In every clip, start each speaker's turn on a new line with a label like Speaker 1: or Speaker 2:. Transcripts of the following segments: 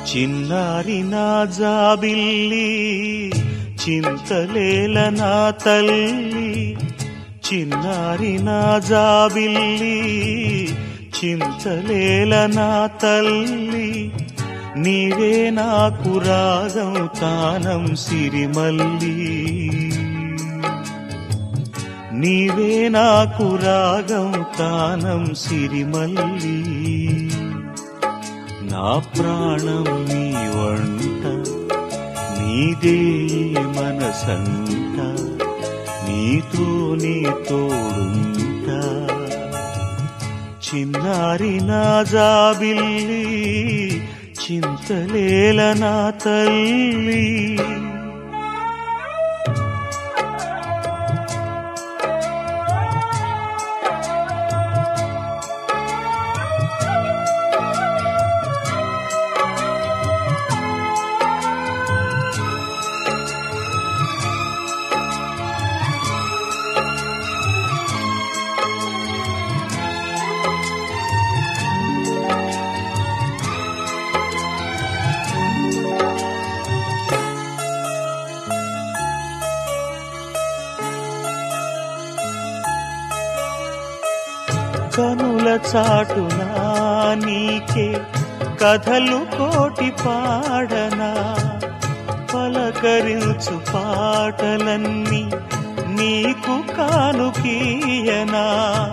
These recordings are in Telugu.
Speaker 1: చిన్నారి నా జాబిల్లి చింతలేల నా తల్లి, చిన్నారి నా జాబిల్లి చింతలేల నా తల్లి, నీవే నాకు రాగం తానం సిరిమల్లి, నీవే నాకు రాగం తానం సిరిమల్లి. నా ప్రాణం నీ వంట, నీదే మనసంట, నీతోనే తోడుంటా. చిన్నారి నా జాబిల్లి చింతలేల నా తల్లి. కనుల చాటునా నీకే కథలు కోటి పాడనా, పలకరించు పాటలన్నీ నీకు కానుకీయనా.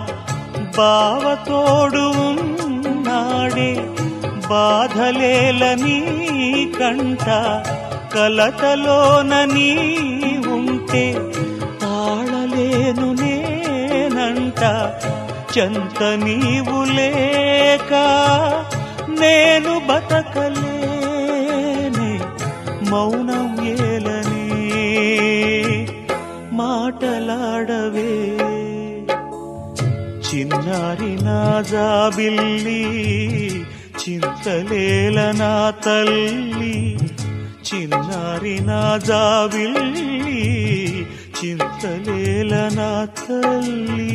Speaker 1: బావతోడు ఉన్నాడే బాధలేల నీ కంట, కలతలోన నీ ఉంటే తాళలేను నేనంట. చెంత నీవు లేక నేను బతకలేనే, మౌనం ఏలనే మాటలాడవే. చిన్నారి నా జాబిల్లి చింతలేల నా తల్లి, చిన్నారి నా జాబిల్లి చింతలేల నా తల్లి.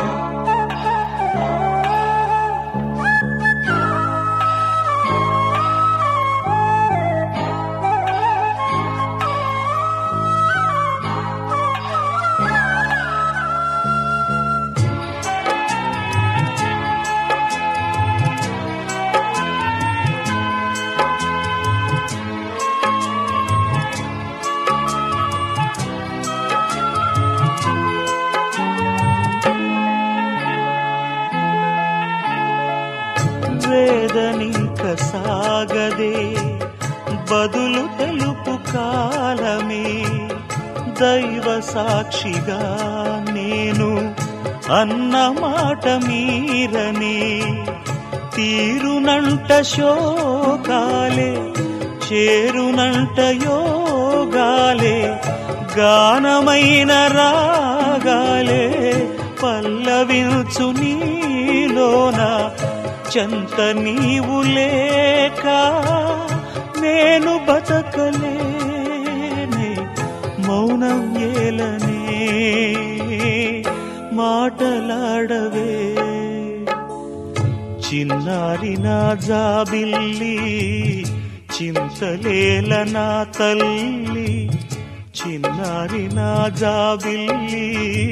Speaker 1: వేదనింక సాగదే బదులు తెలుపు కాలమే, దైవ సాక్షిగా నేను అన్న మాట మీరనే. తీరునంట శోకాలే చేరునంట యోగాలే, గానమైన రాగాలే పల్లవించు నీలోన. చెంత నీవు లేక నేను బతకలేనే, మౌనం ఏలనే మాటలాడవే. చిన్నారి నా జాబిల్లి చింతలేల నా తల్లి, చిన్నారి నా జాబిల్లి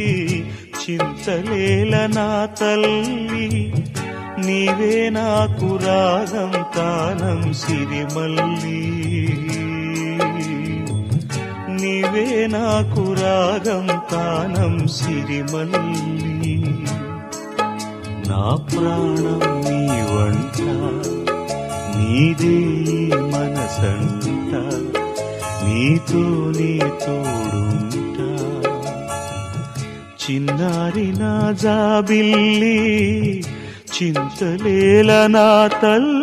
Speaker 1: చింతలేల నా తల్లి, నీవే నాకు రాగం తానం సిరిమల్లి, నీవే నాకు రాగం తానం సిరిమల్లి. నా ప్రాణం నీ వంట, నీదే మనసంట, నీతోనే తోడుంటా. చిన్నారి నా జాబిల్లి చింతలేల నా తల్లి.